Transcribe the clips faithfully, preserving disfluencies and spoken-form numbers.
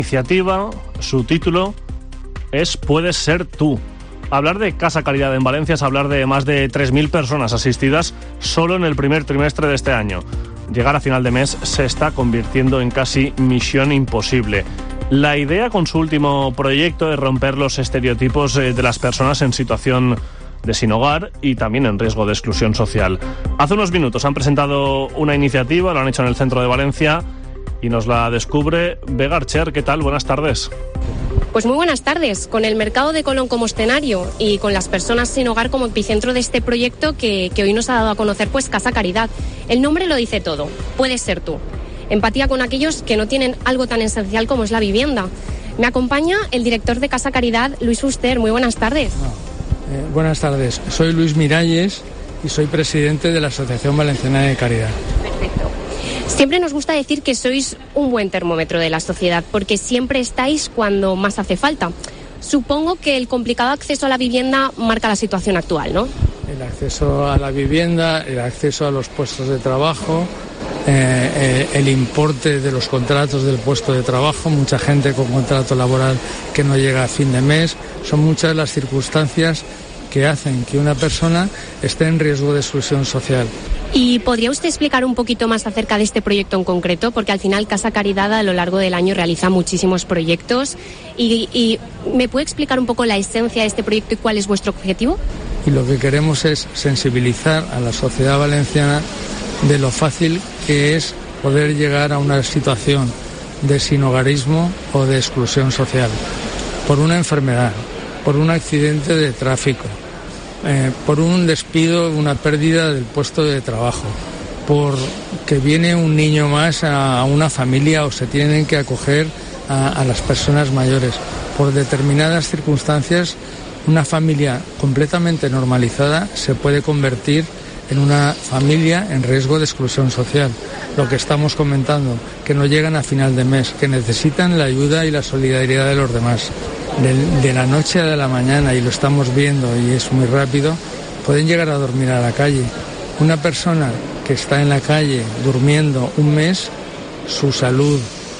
Iniciativa, su título es Puedes ser tú. Hablar de Casa Caridad en Valencia es hablar de más de tres mil personas asistidas solo en el primer trimestre de este año. Llegar a final de mes se está convirtiendo en casi misión imposible. La idea con su último proyecto es romper los estereotipos de las personas en situación de sin hogar y también en riesgo de exclusión social. Hace unos minutos han presentado una iniciativa, lo han hecho en el centro de Valencia y nos la descubre Vega Archer. ¿Qué tal? Buenas tardes. Pues muy buenas tardes. Con el mercado de Colón como escenario y con las personas sin hogar como epicentro de este proyecto que, que hoy nos ha dado a conocer, pues Casa Caridad. El nombre lo dice todo. Puedes ser tú. Empatía con aquellos que no tienen algo tan esencial como es la vivienda. Me acompaña el director de Casa Caridad, Luis Fuster. Muy buenas tardes. No. Eh, buenas tardes. Soy Luis Miralles y soy presidente de la Asociación Valenciana de Caridad. Perfecto. Siempre nos gusta decir que sois un buen termómetro de la sociedad, porque siempre estáis cuando más hace falta. Supongo que el complicado acceso a la vivienda marca la situación actual, ¿no? El acceso a la vivienda, el acceso a los puestos de trabajo, eh, eh, el importe de los contratos del puesto de trabajo, mucha gente con contrato laboral que no llega a fin de mes, son muchas las circunstancias que hacen que una persona esté en riesgo de exclusión social. ¿Y podría usted explicar un poquito más acerca de este proyecto en concreto? Porque al final Casa Caridad a lo largo del año realiza muchísimos proyectos. ¿Y, y me puede explicar un poco la esencia de este proyecto y cuál es vuestro objetivo? Y lo que queremos es sensibilizar a la sociedad valenciana de lo fácil que es poder llegar a una situación de sinhogarismo o de exclusión social por una enfermedad, por un accidente de tráfico, eh, por un despido, una pérdida del puesto de trabajo, por que viene un niño más a, a una familia o se tienen que acoger a, a las personas mayores. Por determinadas circunstancias, una familia completamente normalizada se puede convertir en una familia en riesgo de exclusión social. Lo que estamos comentando, que no llegan a final de mes, que necesitan la ayuda y la solidaridad de los demás. De, de la noche a la mañana, y lo estamos viendo y es muy rápido, pueden llegar a dormir a la calle. Una persona que está en la calle durmiendo un mes, su salud,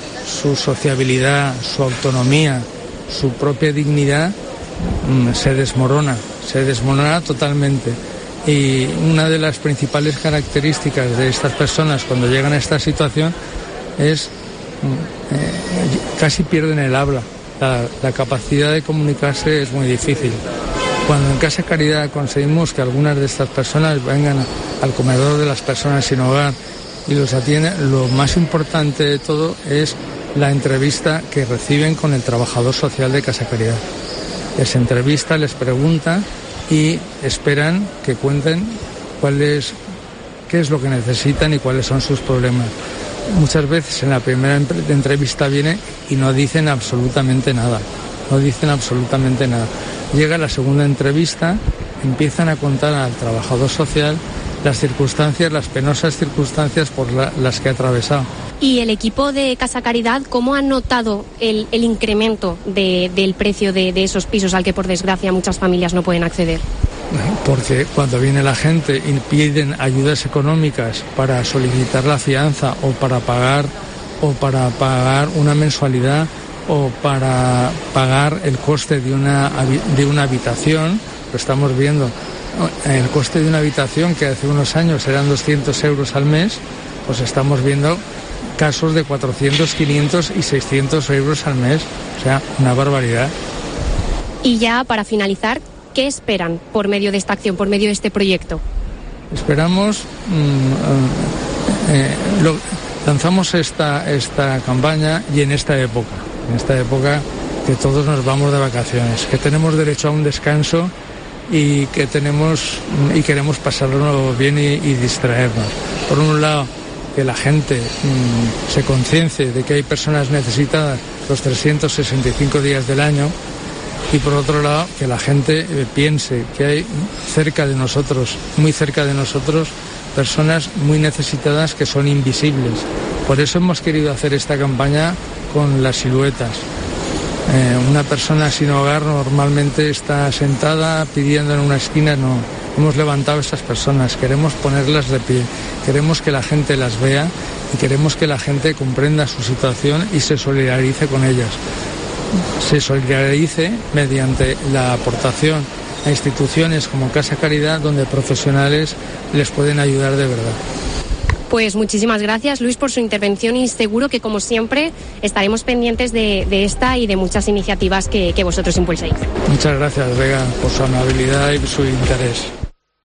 su sociabilidad, su autonomía, su propia dignidad mmm, se desmorona, se desmorona totalmente. Y una de las principales características de estas personas cuando llegan a esta situación es eh, casi pierden el habla. La, la capacidad de comunicarse es muy difícil. Cuando en Casa Caridad conseguimos que algunas de estas personas vengan al comedor de las personas sin hogar y los atienden, lo más importante de todo es la entrevista que reciben con el trabajador social de Casa Caridad. Les entrevista, les pregunta y esperan que cuenten cuál es, qué es lo que necesitan y cuáles son sus problemas. Muchas veces en la primera entrevista viene y no dicen absolutamente nada, no dicen absolutamente nada. Llega la segunda entrevista, empiezan a contar al trabajador social las circunstancias, las penosas circunstancias por la, las que ha atravesado. ¿Y el equipo de Casa Caridad cómo ha notado el, el incremento de, del precio de, de esos pisos al que por desgracia muchas familias no pueden acceder? Porque cuando viene la gente y piden ayudas económicas para solicitar la fianza o para pagar o para pagar una mensualidad o para pagar el coste de una de una habitación, lo estamos viendo, el coste de una habitación que hace unos años eran doscientos euros al mes, pues estamos viendo casos de cuatrocientos, quinientos y seiscientos euros al mes, o sea, una barbaridad. Y ya para finalizar, ¿qué esperan por medio de esta acción, por medio de este proyecto? Esperamos, mmm, eh, lo, lanzamos esta, esta campaña y en esta época, en esta época que todos nos vamos de vacaciones, que tenemos derecho a un descanso y que tenemos y queremos pasarlo bien y, y distraernos. Por un lado, que la gente mmm, se conciencie de que hay personas necesitadas los trescientos sesenta y cinco días del año. Y por otro lado, que la gente eh, piense que hay cerca de nosotros, muy cerca de nosotros, personas muy necesitadas que son invisibles. Por eso hemos querido hacer esta campaña con las siluetas. Eh, una persona sin hogar normalmente está sentada pidiendo en una esquina, no. hemos levantado a esas personas, queremos ponerlas de pie, queremos que la gente las vea y queremos que la gente comprenda su situación y se solidarice con ellas. Se solidarice mediante la aportación a instituciones como Casa Caridad, donde profesionales les pueden ayudar de verdad. Pues muchísimas gracias, Luis, por su intervención y seguro que, como siempre, estaremos pendientes de, de esta y de muchas iniciativas que, que vosotros impulsáis. Muchas gracias, Vega, por su amabilidad y su interés.